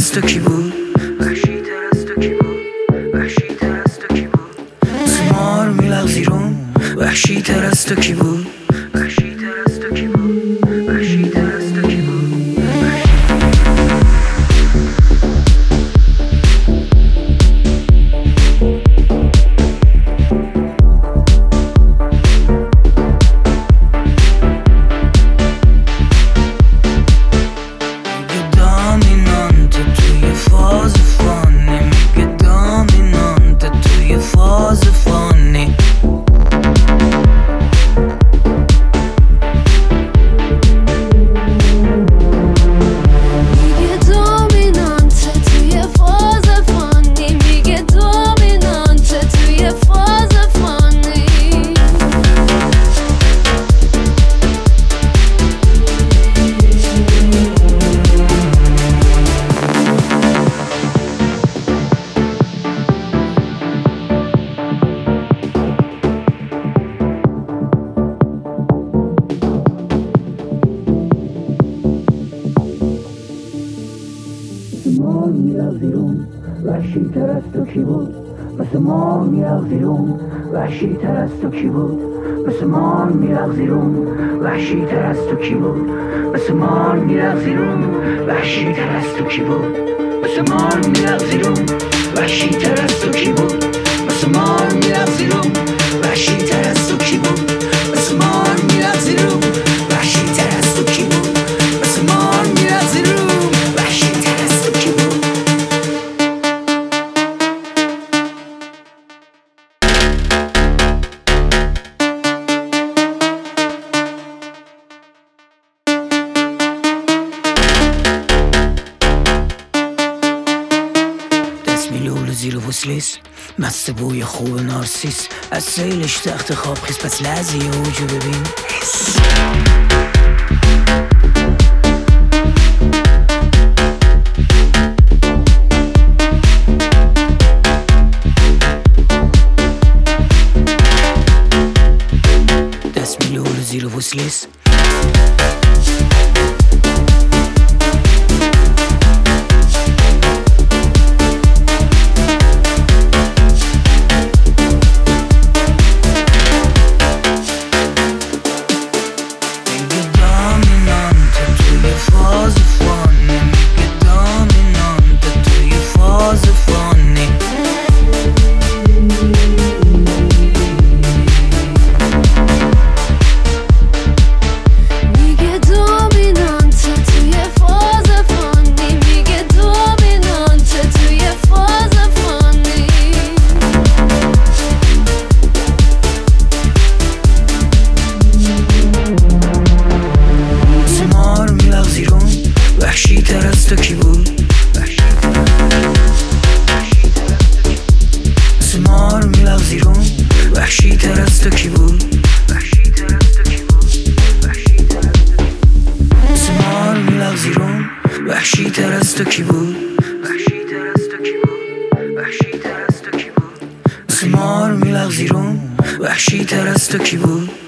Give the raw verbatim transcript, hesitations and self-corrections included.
از تو کی بود؟ وحشی تر از تو کی بود؟ وحشی تر از تو کی بود؟ سمار میلغزی روم وحشی تر از تو کی بود؟ وحشی تر از تو کی بود؟ وحشی تر از تو کی بود؟ مار میلغزیرون وحشی تر از تو کی بود؟ مثل مار میلغزیرون وحشی تر از تو کی بود؟ مثل مار میلغزیرون وحشی تر از تو کی بود؟ مثل مار میلغزیرون وحشی تر از تو کی بود؟ مثل مار میلغزیرون وحشی تر از تو کی بود؟ مثل مار میلغزیرون وحشی تر از تو کی بود؟ مثل مار میلغزیرون وحشی تر از تو کی بود؟ مثل مار میلغزیرون وحشی تر از تو کی بود؟ میلول زیر وصلیس مست بوی خوب نارسیس از سیلش تخت خواب خیز پس لحظه یه اوجو ببین دست میلول زیر وصلیس وحشی تر از تو کی بود؟ سمار میلغزیرون وحشی تر از تو کی بود؟ سمار میلغزیرون وحشی تر از تو کی بود؟ سمار میلغزیرون وحشی تر از تو کی بود؟